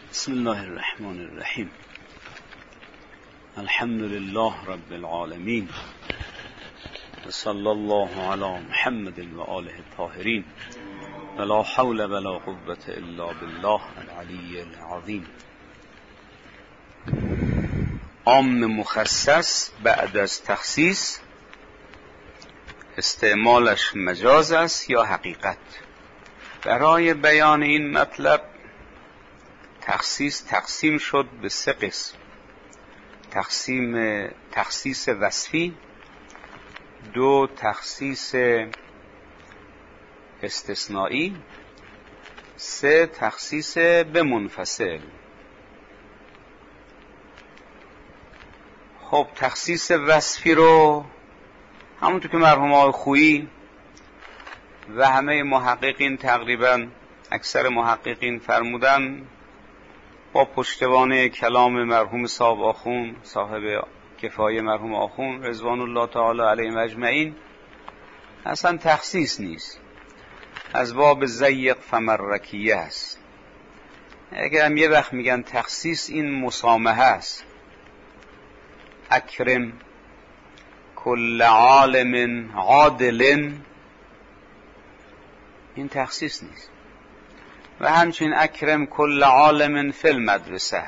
بسم الله الرحمن الرحیم. الحمد لله رب العالمین و صلی الله علی محمد و آله الطاهرین و لا حول ولا قوة الا بالله العلی العظیم. عام مخصص بعد از تخصیص استعمالش مجاز است یا حقیقت؟ برای بیان این مطلب تخصیص تقسیم شد به 3 قسم: تخصیص وصفی، 2 تخصیص استثنایی، 3 تخصیص به منفصل. خب تخصیص وصفی رو همونطور که مرحوم آقای خویی و همه محققین، تقریبا اکثر محققین فرمودن، با پشتوانه کلام مرحوم صاحب آخون، صاحب کفایه مرحوم آخون رضوان الله تعالی علیهم اجمعین، اصلا تخصیص نیست، از باب ضیق فمرکیه است. اگر هم یه وقت میگن تخصیص، این مسامحه است. اکرم کل عالم عادل، این تخصیص نیست. و همچنین اکرم کل عالم فی المدرسه،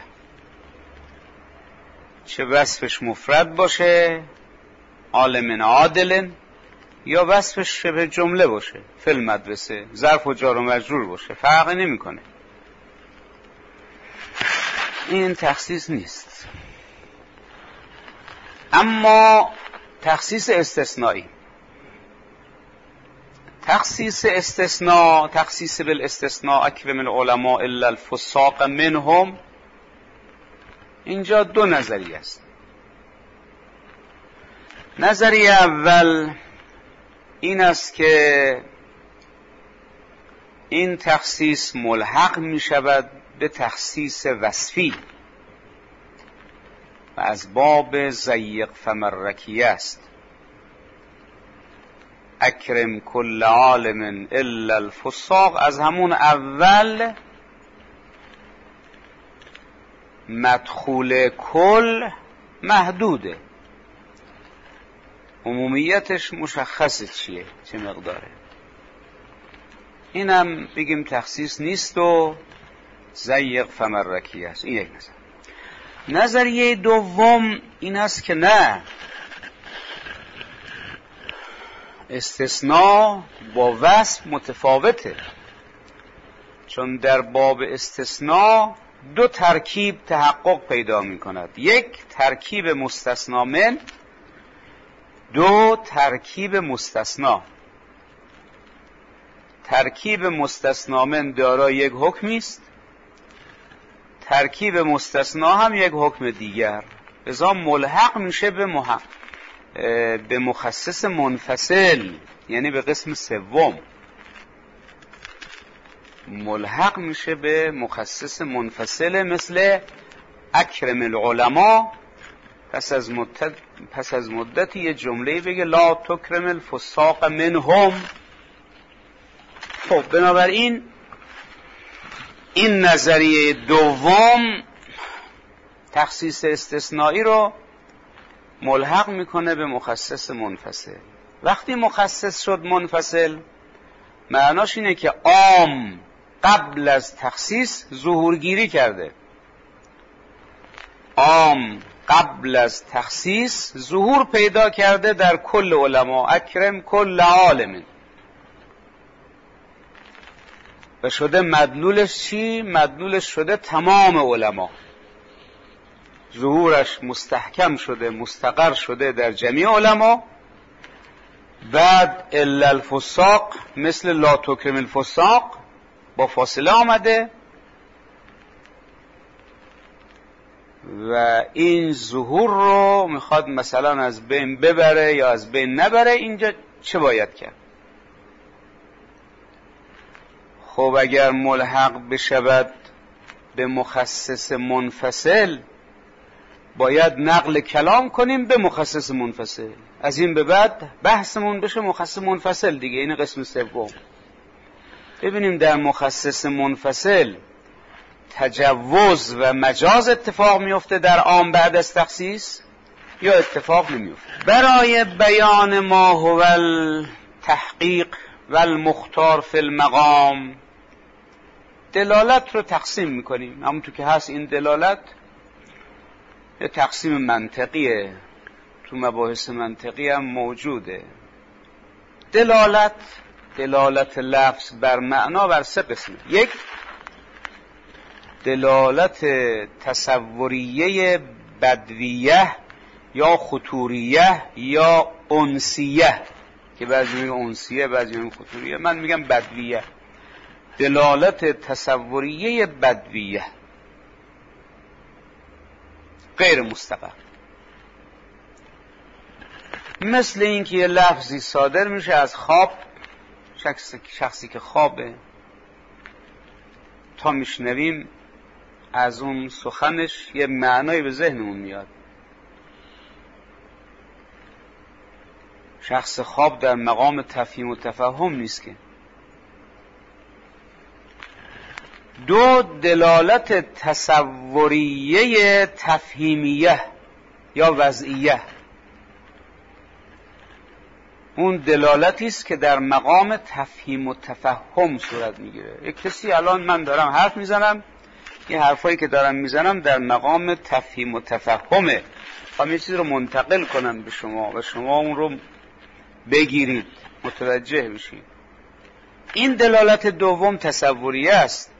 چه وصفش مفرد باشه عالم عادل، یا وصفش شبه جمله باشه فی المدرسه، ظرف و جار و مجرور باشه، فرقی نمیکنه. این تخصیص نیست. اما تخصیص استثنایی، تخصیص استثناء، تخصیص بالاستثناء اکرم العلماء الا الفساق منهم، اینجا 2 نظریه است. نظریه اول این است که این تخصیص ملحق می شود به تخصیص وصفی و از باب ضیق فمرکیه است. اکرم کل عالم الا الفساق، از همون اول مدخول کل محدوده، عمومیتش مشخصه چیه، چه مقداره. اینم بگیم تخصیص نیست و ضیق فمرکیه است. این یک نظر. نظریه دوم این است که نه، استثناء با وصف متفاوته، چون در باب استثناء 2 ترکیب تحقق پیدا می کند: 1 ترکیب مستثنا من، 2 ترکیب مستثنا. ترکیب مستثنا من دارای 1 حکمی است، ترکیب مستثنا هم 1 حکم دیگر، لذا ملحق میشه به مخصص منفصل، یعنی به قسم 3 ملحق میشه به مخصص منفصل، مثل اکرم العلماء. پس از مدتی یه جمله بگه لا تکرم الفساق منهم. خب بنابراین این نظریه دوم تخصیص استثنایی رو ملحق میکنه به مخصص منفصل. وقتی مخصص شد منفصل، معناش اینه که عام قبل از تخصیص ظهورگیری کرده. عام قبل از تخصیص ظهور پیدا کرده در کل علما، اکرم کل عالم، و شده مدلولش چی؟ مدلولش شده تمام علما. ظهورش مستحکم شده، مستقر شده در جمیع علما. بعد الا الفساق، مثل لا تکرم الفساق، با فاصله آمده و این ظهور رو میخواد مثلا از بین ببره یا از بین نبره. اینجا چه باید کرد؟ خب اگر ملحق بشود به مخصص منفصل، باید نقل کلام کنیم به مخصص منفصل. از این به بعد بحثمون بشه مخصص منفصل دیگه، این قسم 3. ببینیم در مخصص منفصل تجوز و مجاز اتفاق میفته در عام بعد از تخصیص یا اتفاق نمیفته. برای بیان ما هو التحقیق و المختار فی المقام دلالت رو تقسیم میکنیم. همونطور که هست این دلالت یه تقسیم منطقیه، تو مباحث منطقی هم موجوده. دلالت لفظ بر معنا بر سه قسمه. یک، دلالت تصوریه بدویه یا خطوریه یا انسیه، که بعضی میگن انسیه بعضی میگن خطوریه، من میگم بدویه. دلالت تصوریه بدویه غیر مستقر، مثل اینکه یه لفظی صادر میشه از خواب، شخصی که خوابه، تا میشنویم از اون سخنش یه معنایی به ذهنمون میاد. شخص خواب در مقام تفهیم و تفهم نیست که. دو، دلالت تصوریه تفهیمیه یا وضعیه، اون دلالتی است که در مقام تفهیم و تفهم صورت میگیره. یک کسی الان من دارم حرف میزنم، این حرفایی که دارم میزنم در مقام تفهیم و تفهمه، خواهم یه چیز رو منتقل کنم به شما و شما اون رو بگیرید، متوجه بشید. این دلالت دوم تصوریه است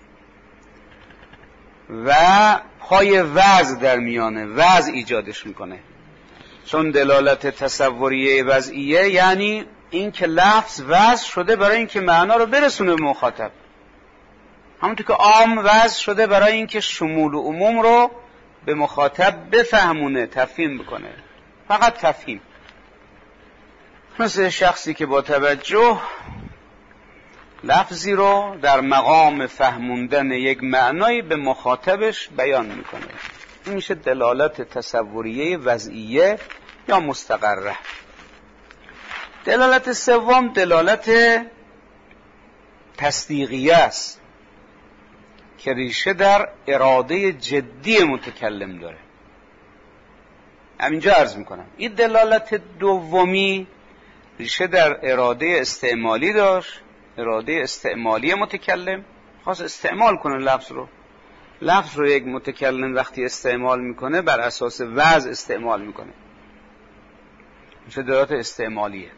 و پای وضع در میانه، وضع ایجادش میکنه. چون دلالت تصوریه وضعیه یعنی این که لفظ وضع شده برای این که معنا رو برسونه به مخاطب، همونطور که عام وضع شده برای این که شمول و عموم رو به مخاطب بفهمونه، تفهیم بکنه، فقط تفهیم. مثل شخصی که با توجه لفظی رو در مقام فهموندن یک معنایی به مخاطبش بیان میکنه. این میشه دلالت تصوریه وضعیه یا مستقره. دلالت سوم دلالت تصدیقیه است که ریشه در اراده جدی متکلم داره. همینجا عرض میکنم این دلالت دومی ریشه در اراده استعمالی داشت، اراده استعمالی متکلم خواست استعمال کنه لفظ رو یک متکلم وقتی استعمال میکنه بر اساس وضع استعمال میکنه، میشه دلالت استعمالیه،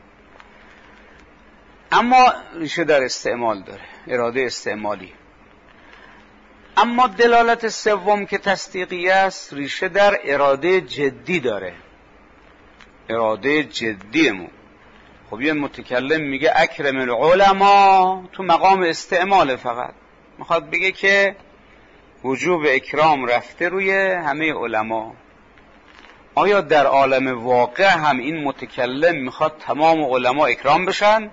اما ریشه در استعمال داره، اراده استعمالی. اما دلالت سوم که تصدیقیه است ریشه در اراده جدی داره، اراده جدیمون. خب یه متکلم میگه اکرم العلماء، تو مقام استعمال فقط میخواد بگه که وجوب اکرام رفته روی همه علما. آیا در عالم واقع هم این متکلم میخواد تمام علما اکرام بشن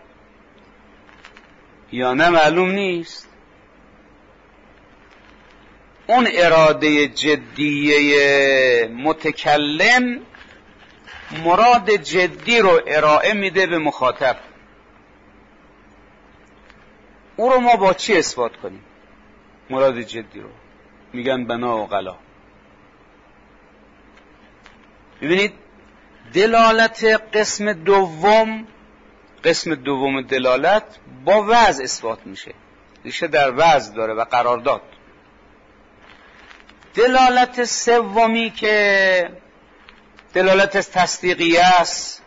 یا نه؟ معلوم نیست. اون اراده جدیه متکلم مراد جدی رو ارائه میده به مخاطب. او رو ما با چی اثبات کنیم؟ مراد جدی رو میگن بنا و غلا. ببینید دلالت قسم دوم دلالت با وضع اثبات میشه، ریشه در وضع داره و قرارداد. دلالت سومی که دلالت تصدیقیه است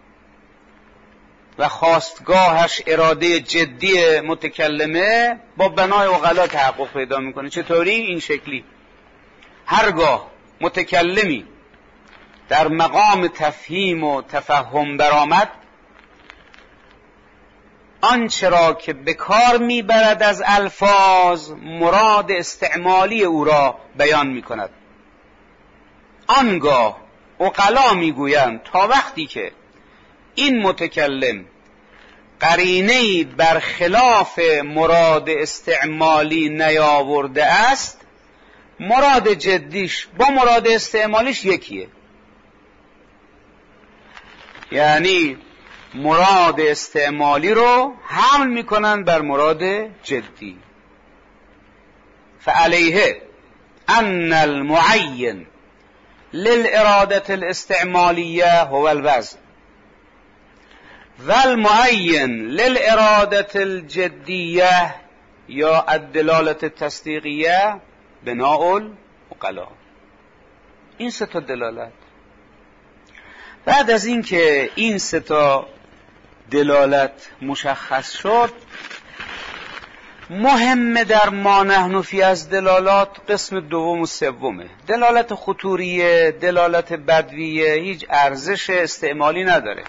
و خواستگاهش اراده جدی متکلمه، با بنای و غلا تحقق پیدا میکنه. چطوری؟ این شکلی: هرگاه متکلمی در مقام تفهیم و تفهم برآمد، آنچه را که به کار میبرد از الفاظ مراد استعمالی او را بیان میکند. آنگاه عقلا میگویند تا وقتی که این متکلم قرینه‌ای برخلاف مراد استعمالی نیاورده است، مراد جدیش با مراد استعمالیش یکیه. یعنی مراد استعمالی رو حمل میکنن بر مراد جدی. فعليه ان المعین للإرادة الاستعمالية هو الوزن والمعین للإرادة الجدية یا الدلالة التصدیقیه بناء العقلاء. این سه تا دلالت. بعد از این که این سه تا دلالت مشخص شد، مهمه در ما نحن فی از دلالات قسم دوم و سومه. دلالت خطوریه، دلالت بدویه هیچ ارزش استعمالی نداره،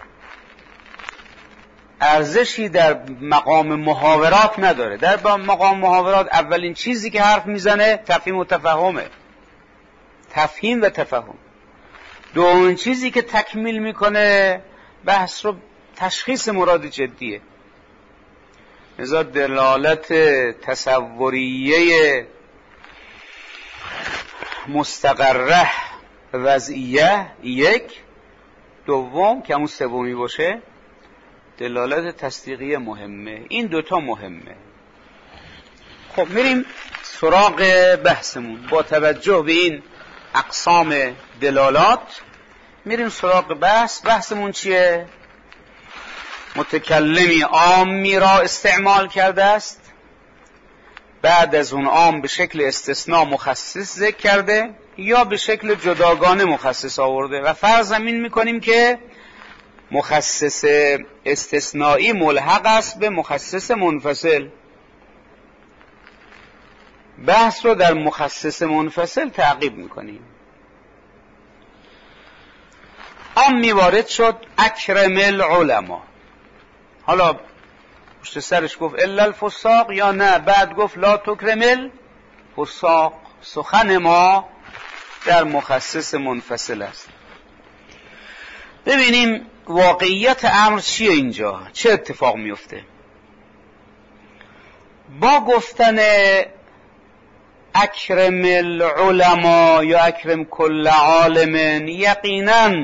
ارزشی در مقام محاورات نداره. در مقام محاورات اولین چیزی که حرف میزنه تفهیم و تفهمه، تفهیم و تفهم. دومین چیزی که تکمیل میکنه بحث رو تشخیص مراد جدیه. لذا دلالت تصوریه مستقره وضعیه یک، دوم که همون سومی باشه دلالت تصدیقیه مهمه. این دوتا مهمه. خب میریم سراغ بحثمون. با توجه به این اقسام دلالات میریم سراغ بحثمون چیه؟ متکلمی عامی را استعمال کرده است، بعد از اون عام به شکل استثناء مخصص ذکر کرده یا به شکل جداگانه مخصص آورده و فرض این میکنیم که مخصص استثنایی ملحق است به مخصص منفصل. بحث رو در مخصص منفصل تعقیب میکنیم. عامی وارد شد اکرم العلماء. حالا پشت سرش گفت الا الفساق یا نه بعد گفت لا تکرم الفساق. سخن ما در مخصص منفصل است. ببینیم واقعیت امر چیه اینجا، چه اتفاق میفته. با گفتن اکرم العلماء یا اکرم کل عالم یقینا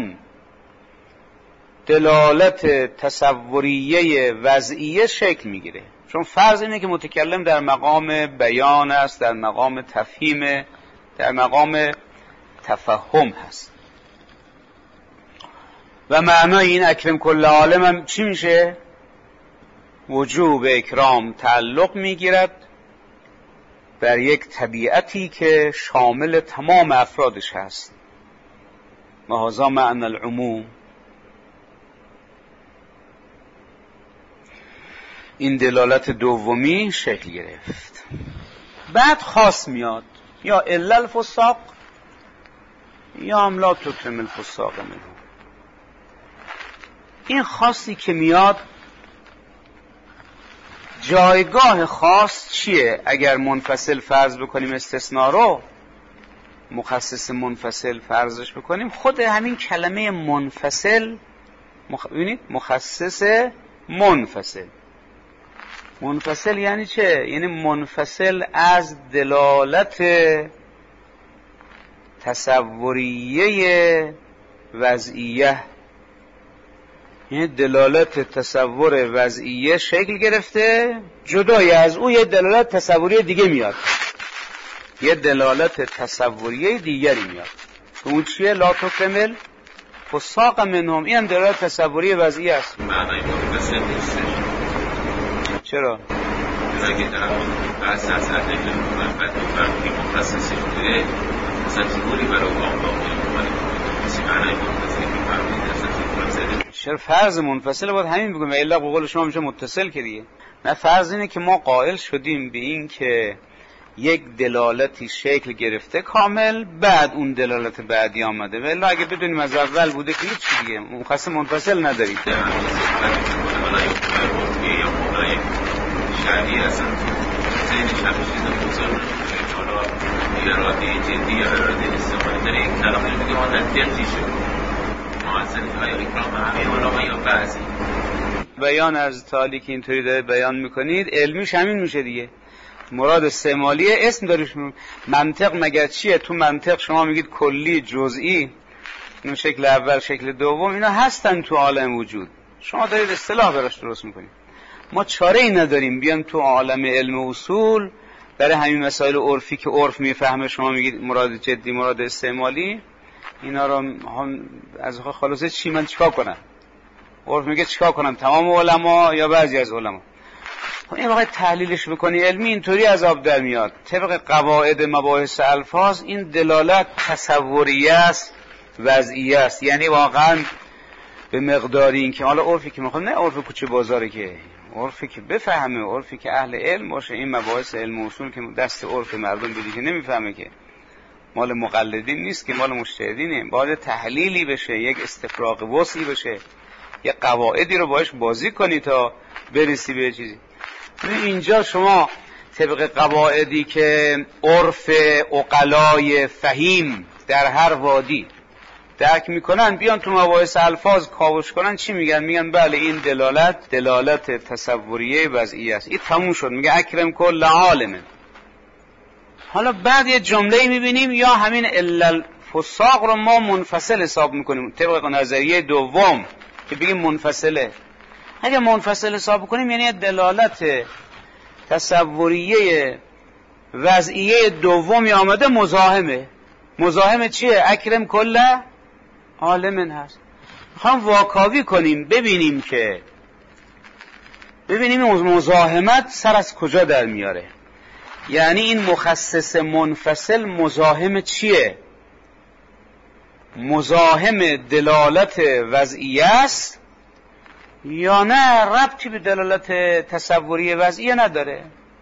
دلالت تصوریه وضعیه شکل میگیره، چون فرض اینه که متکلم در مقام بیان است، در مقام تفهیم، در مقام تفهم هست. و معنای این اکرم کل عالم هم چی میشه؟ وجوب اکرام تعلق میگیرد بر یک طبیعتی که شامل تمام افرادش هست. و هذا معنی العموم. این دلالت دومی شکل گرفت. بعد خاص میاد یا الا الفساق یا هم لا تکرم الفساق منهم. این خاصی که میاد جایگاه خاص چیه؟ اگر منفصل فرض بکنیم استثناء رو، مخصص منفصل فرضش بکنیم، خود همین کلمه منفصل ببینید مخصص منفصل. منفصل یعنی چه؟ یعنی منفصل از دلالت تصوریه وضعیه. یعنی دلالت تصور وضعیه شکل گرفته، جدای از او یه دلالت تصوریه دیگه میاد، یه دلالت تصوریه دیگری میاد. اون چیه؟ لا تکرم الفساق منهم. این هم دلالت تصوریه وضعیه است. معنای منفصل نیست. چرا؟ اگه در بحث از ادله محبت فرقی مخصصی بوده مثلا زیبوری برای آقا کسی معنای منفصلی که فرمید اصلا منفصلی. چرا فرض منفصل باید همین بگم و الا قول شما میشه متصل کردیه. نه، فرض اینه که ما قائل شدیم به این که یک دلالتی شکل گرفته کامل، بعد اون دلالت بعدی آمده، و الا اگه بدونیم از اول بوده که هیچ دیگه مخصص منفصل ندارید. شعبی اصلا زین شخصی نمی‌تونه حالا اراده جدی یا اراده استعمالی داره یک کلام میگه ما تدقیقی شد ما اصلا آیا اکرام همه علما یا بعضی بیان از تعالی که اینطوری داره بیان میکنید علمیش همین میشه دیگه. مراد استعمالیه اسم داریش. منطق مگر چیه؟ تو منطق شما میگید کلی جزئی، این شکل اول شکل دوم اینا هستن تو عالم وجود، شما دارید اصطلاح براش درست میکنید. ما چاره ای نداریم بیان تو عالم علم و اصول برای همین مسائل عرفی که عرف میفهمه شما میگید مراد جدی مراد استعمالی، اینا رو هم از خلاصه چی من چیکار کنم؟ عرف میگه چیکار کنم؟ تمام علما یا بعضی از علما؟ این واقعا تحلیلش بکنی علمی اینطوری از آب در میاد. طبق قواعد مباحث الفاظ این دلالت تصوریه است، وضعیه است، یعنی واقعا به مقداری این که حالا عرفی که میخوام، نه عرف کوچه بازاره، که عرفی که بفهمه، عرفی که اهل علم باشه. این مباحث علم و اصول که دست عرف مردم بدی که نمیفهمه، که مال مقلدین نیست، که مال مجتهدینه. باید تحلیلی بشه، یک استفراغ وسعی بشه، یک قواعدی رو باش بازی کنی تا برسی به چیزی. اینجا شما طبق قواعدی که عرف عقلای فهیم در هر وادی درک میکنن، بیان تو مباحث الفاظ کاوش کنن، چی میگن؟ میگن بله این دلالت تصوریه وضعی است. این تموم شد. میگه اکرم کل عالم. حالا بعد یه جمله میبینیم یا همین الا الفساق رو ما منفصل حساب میکنیم طبق نظریه دوم که بگیم منفصله. اگه منفصل حساب کنیم یعنی دلالت تصوریه وضعیه دومی آمده مزاحمه چیه؟ اکرم کل عالم هست. میخوام واکاوی کنیم ببینیم مزاحمت سر از کجا در میاره. یعنی این مخصص منفصل مزاحم چیه؟ مزاحم دلالت وضعیه است یا نه ربطی به دلالت تصوری وضعیه نداره؟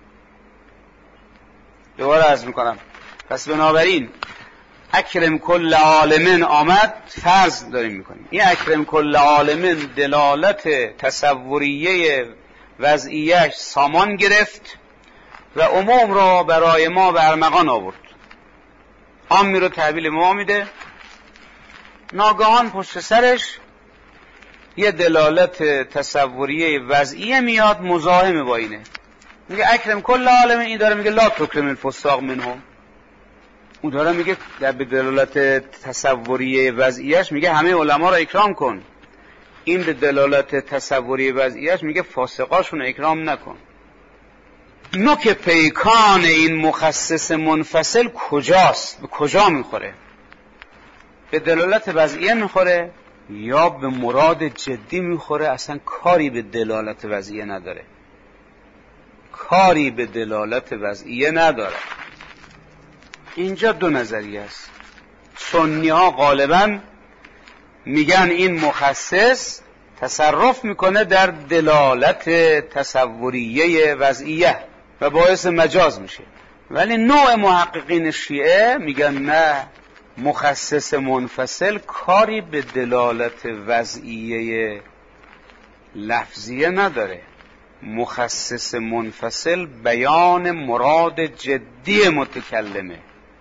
دوباره عرض میکنم. پس بنابراین اکرم کل عالمن آمد، فرض داریم میکنیم این اکرم کل عالمن دلالت تصوریه وضعیهش سامان گرفت و عموم را برای ما به ارمغان آورد. عامی رو تحویل ما میده، ناگهان پشت سرش یه دلالت تصوریه وضعیه میاد مزاحم با اینه. میگه اکرم کل عالمن، این داره میگه لا تکرم الفساق منهم. اون داره میگه در به دلالت تصوریه وضعیهش میگه همه علما را اکرام کن. این به دلالت تصوریه وضعیهش میگه فاسقاشون اکرام نکن. نوک پیکان این مخصص منفصل کجاست؟ به کجا میخوره؟ به دلالت وضعیه میخوره یا به مراد جدی میخوره؟ اصلا کاری به دلالت وضعیه نداره. کاری به دلالت وضعیه نداره. اینجا دو نظریه است. سنی ها غالبا میگن این مخصص تصرف میکنه در دلالت تصوریه وضعیه و باعث مجاز میشه، ولی نوع محققین شیعه میگن نه، مخصص منفصل کاری به دلالت وضعیه لفظیه نداره. مخصص منفصل بیان مراد جدی متکلمه،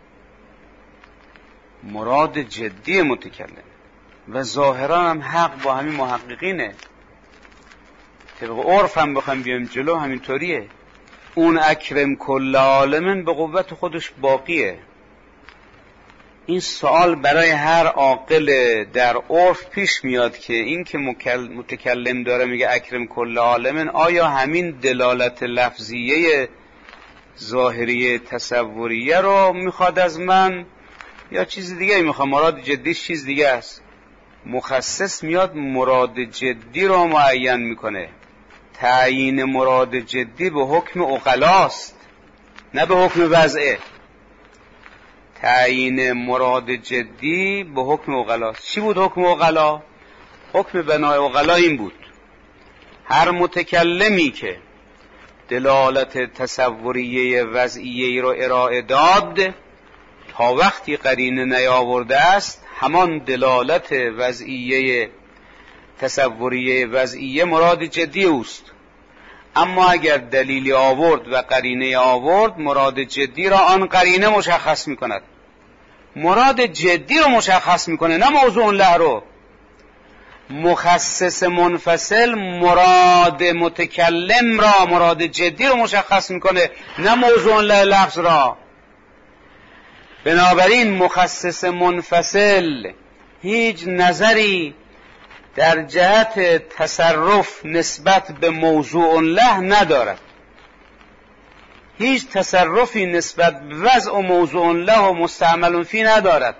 مراد جدی متکلم. و ظاهرا هم حق با همین محققینه. طبق عرف هم بخوایم بیایم جلو همینطوریه. اون اکرم کل عالمن به قوت خودش باقیه. این سوال برای هر عاقل در عرف پیش میاد که این که متکلم داره میگه اکرم کل عالمن، آیا همین دلالت لفظیه ظاهریه تصوریه رو میخواد از من یا چیز دیگه میخواد؟ مراد جدیش چیز دیگه است. مخصص میاد مراد جدی رو معین میکنه. تعیین مراد جدی به حکم عقلاست نه به حکم وضعه. تعیین مراد جدی به حکم عقلاست. چی بود حکم عقلا؟ حکم بنای عقلا این بود: هر متکلمی که دلالت تصوریه وضعیه رو ارائه داد تا وقتی قرینه نیاورده است، همان دلالت وضعیه تصوریه وضعیه مراد جدی اوست. اما اگر دلیلی آورد و قرینه آورد، مراد جدی را آن قرینه مشخص میکند. مراد جدی رو مشخص میکنه نه موضوع له رو. مخصص منفصل مراد متکلم را، مراد جدی رو مشخص میکنه نه موضوع له لفظ را. بنابراین مخصص منفصل هیچ نظری در جهت تصرف نسبت به موضوع له ندارد. هیچ تصرفی نسبت به وضع و موضوع له و مستعمل فی ندارد،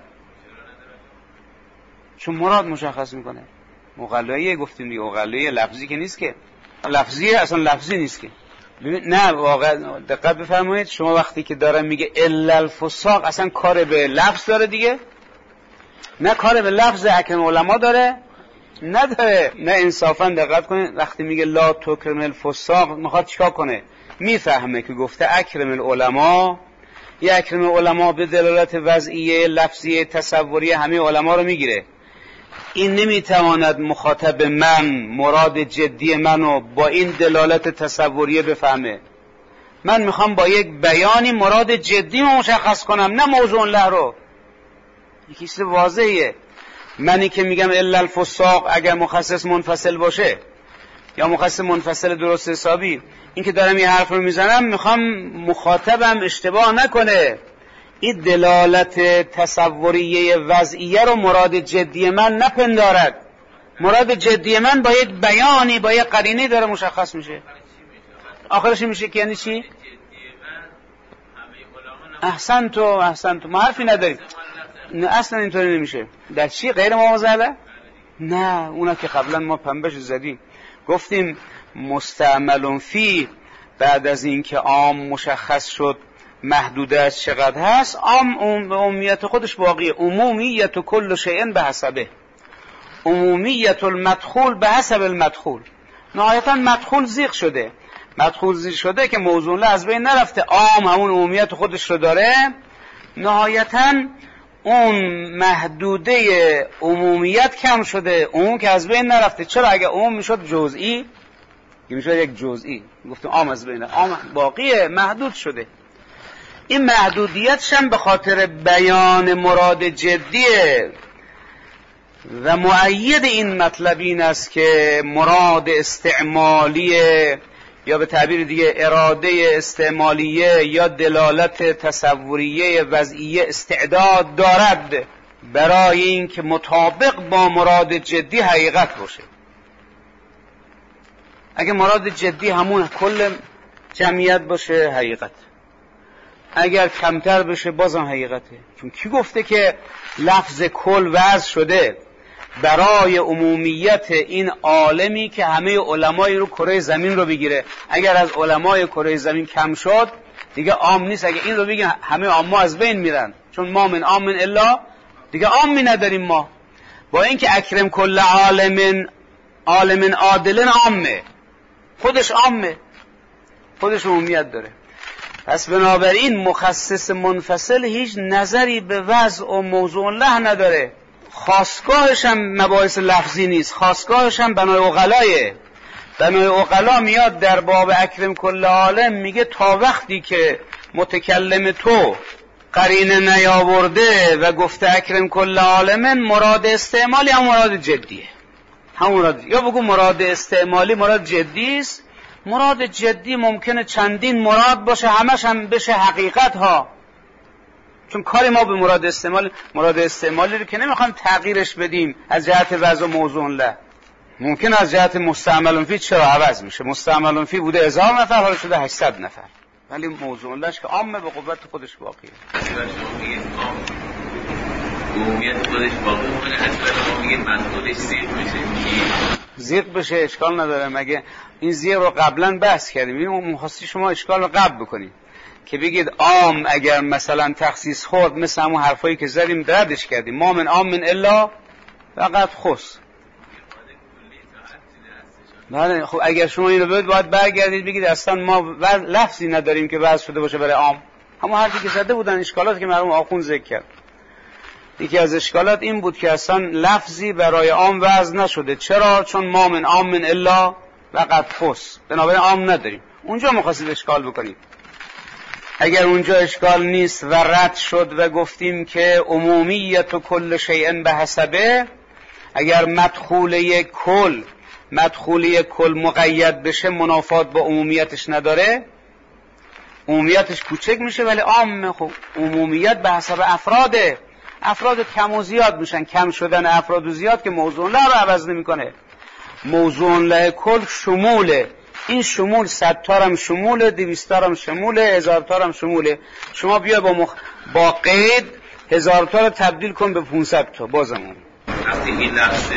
چون مراد مشخص میکنه. مقلایه گفتیم دیگه، مقلایه لفظی که نیست که، لفظیه اصلا لفظی نیست که. نه واقعا دقت بفرمایید، شما وقتی که داره میگه الا الفساق اصلا کار به لفظ داره دیگه؟ نه کار به لفظ اکرم علما داره؟ نداره. نه انصافا دقت کنید، وقتی میگه لا تکرم الفساق میخواد چیکار کنه؟ میفهمه که گفته اکرم العلماء، یه اکرم علما به دلالت وضعیه، لفظیه، تصوری همه علما رو میگیره. این نمیتواند مخاطب من مراد جدی منو با این دلالت تصوریه بفهمه. من میخوام با یک بیانی مراد جدی رو مشخص کنم، نه موضوع له رو. یکی چیز واضحه. منی که میگم الا الفساق اگر مخصص منفصل باشه یا مخصص منفصل درست حسابی، این که دارم یه حرف رو میزنم میخوام مخاطبم اشتباه نکنه، این دلالت تصوریه وضعیه رو مراد جدی من نپندارد. مراد جدی من با یک بیانی، با یک قرینه داره مشخص میشه. آخرش میشه که یعنی چی؟ احسنتو ما حرفی نداریم. نه اصلا اینطوری نمیشه. در چی غیر موازله؟ نه اونا که قبلا ما پنبهش زدیم، گفتیم مستعمل فی بعد از این که عام مشخص شد محدوده از چقدر هست، عام عمومیت خودش باقیه. عمومیت کل شیء به حسبه، عمومیت المدخول به حسب المدخول. نهایتا مدخول زیغ شده، که موضوع له از بین نرفته، عام همون عمومیت خودش رو داره. نهایتا اون محدوده عمومیت کم شده، عموم که از بین نرفته. چرا؟ اگه عموم میشد جزئی، میشد یک جزئی، گفتیم عام از بین، عام باقیه، محدود شده. این محدودیتش هم به خاطر بیان مراد جدیه و مؤید این مطلب این است که مراد استعمالیه یا به تعبیر دیگه اراده استعمالیه یا دلالت تصوریه وضعیه استعداد دارد برای این که مطابق با مراد جدی حقیقت باشه. اگه مراد جدی همون کل جمعیت باشه حقیقت، اگر کمتر بشه بازم حقیقته. چون کی گفته که لفظ کل وضع شده برای عمومیت این عالمی که همه علمای رو کره زمین رو بگیره؟ اگر از علمای کره زمین کم شد دیگه عام نیست. اگه این رو بگیم همه عامه از بین میرن، چون ما من عام من الا، دیگه عامی نداریم ما. با اینکه اکرم کل عالم عادل عامه، خودش عامه، خودش عمومیت داره. پس بنابراین مخصص منفصل هیچ نظری به وضع و موضوع له نداره. خاصگاهش هم مباحث لفظی نیست، خاصگاهش هم بنای عقلایه. بنای عقلا میاد در باب اکرم کل عالم میگه تا وقتی که متکلم تو قرینه نیاورده و گفته اکرم کل عالم، مراد استعمالی هم مراد جدیه. هم مراد، یا بگو مراد استعمالی مراد جدی است. مراد جدی ممکنه چندین مراد باشه، همش هم بشه حقیقت ها. چون کاری ما به مراد استعمالی رو که نمیخوایم تغییرش بدیم از جهت وضع و موضوع له. ممکن از جهت مستعمل فی چرا عوض میشه؟ مستعمل فی بوده 1000 نفر حالا شده 800 نفر، ولی موضوع لهش که عامه به قوت خودش باقیه. عمومیت خودش باقی مونه، اصلا عمومیت مسئولش زیغ بشه اشکال نداره. مگه این زیغ رو قبلا بحث کردیم، این مخصوصی شما اشکال رو قبل بکنید که بگید عام اگر مثلا تخصیص خورد مثل همون حرفایی که زدیم ردش کردیم، ما من عام من الا فقط خص. بله خب اگر شما اینو بگید باید برگردید بگید اصلا ما لفظی نداریم که وضع شده باشه برای عام. همون حرفی که زده بودن، اشکالاتی که مرحوم آخوند ذکر کرد، یکی از اشکالات این بود که اصلا لفظی برای عام وضع نشده. چرا؟ چون ما من عام من الا فقط خص، بنابراین عام نداریم. اونجا می‌خواستید اشکال بکنید. اگر اونجا اشکال نیست و رد شد و گفتیم که عمومیت و کل شیء به حسبه، اگر مدخوله کل مقید بشه منافات با عمومیتش نداره، عمومیتش کوچک میشه ولی عام. خب عمومیت به حسب افراد کم و زیاد میشن، کم شدن افراد و زیاد که موضوع له رو عوض نمیکنه. موضوع له کل شموله، این شمول 100 تا هم شموله، 200 تا هم شموله، 1000 تا هم شموله. شما بیا با قید 1000 تا رو تبدیل کن به 500 تا بازمون. وقتی این لفظ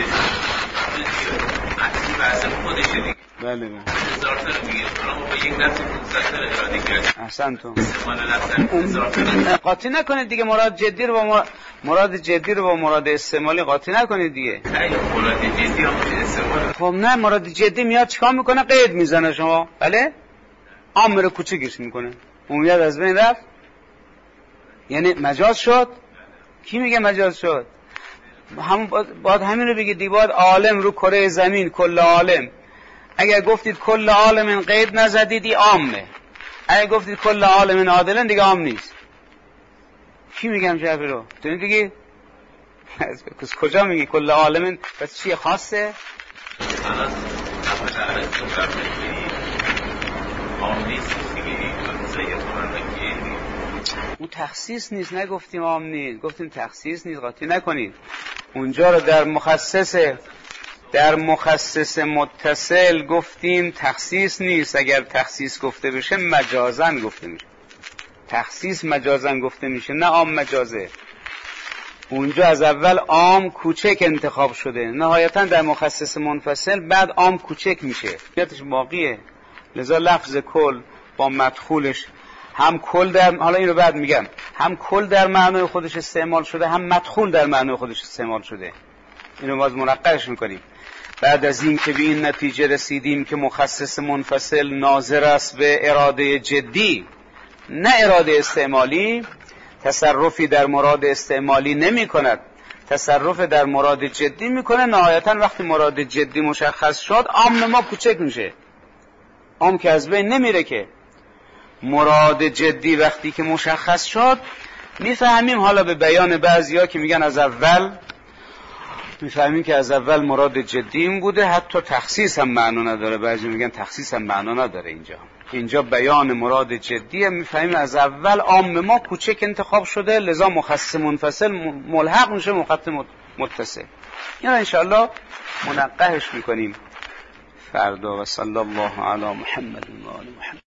عطفی بحث خودشه دیگه. بله 1000 تا رو میگه اما با یک لفظ 500 تا رو اراده کرد. احسن تو. استعمال لفظ 1000 تا قاطی نکنید دیگه. مراد جدی رو با مراد استعمالی قاطی نکنید دیگه. مراد جدی هم استعمال. خب نه، مراد جدی میاد چیکار میکنه؟ قید میزنه شما. بله؟ عام رو کوچیکش میکنه. عمومیت از بین رفت. یعنی مجاز شد. کی میگه مجاز شد؟ باید همین رو بگید دیگه. باید عالم رو کره زمین، کل عالم. اگر گفتید کل عالم قید نزدید این عامه. اگر گفتید کل عالم عادلن دیگه عام نیست. کی میگم جعبه رو؟ تو دیگه کجا میگی کل عالم؟ پس چیه خاصه؟ اون تخصیص نیست. نگفتیم عام نیست، گفتیم تخصیص نیست. قاطی نکنید. اونجا رو در مخصص متصل گفتیم تخصیص نیست. اگر تخصیص گفته بشه مجازن گفته میشه. تخصیص مجازن گفته میشه، نه عام مجازه. اونجا از اول عام کوچک انتخاب شده، نهایتا در مخصص منفصل بعد عام کوچک میشه. یادش باقیه. لذا لفظ کل با مدخولش هم کل در، حالا اینو بعد میگم، هم کل در معنای خودش استعمال شده، هم مدخول در معنای خودش استعمال شده. اینو باز منقرش میکنیم. بعد از این که به این نتیجه رسیدیم که مخصص منفصل ناظر است به اراده جدی نه اراده استعمالی، تصرفی در مراد استعمالی نمی کند، تصرف در مراد جدی میکنه. نهایتا وقتی مراد جدی مشخص شد عام ما کوچک میشه. عام که از بین نمیره که. مراد جدی وقتی که مشخص شد میفهمیم. حالا به بیان بعضیا که میگن از اول، میفهمیم که از اول مراد جدی این بوده. حتی تخصیص هم معنا نداره. بعضی میگن تخصیص هم معنا نداره. اینجا بیان مراد جدیه. میفهمیم از اول عام ما کوچک انتخاب شده، لذا مخصص منفصل ملحق میشه مخصص متصل. این انشاءالله منقحش میکنیم فردا. و صلی الله علی محمد و آل محمد.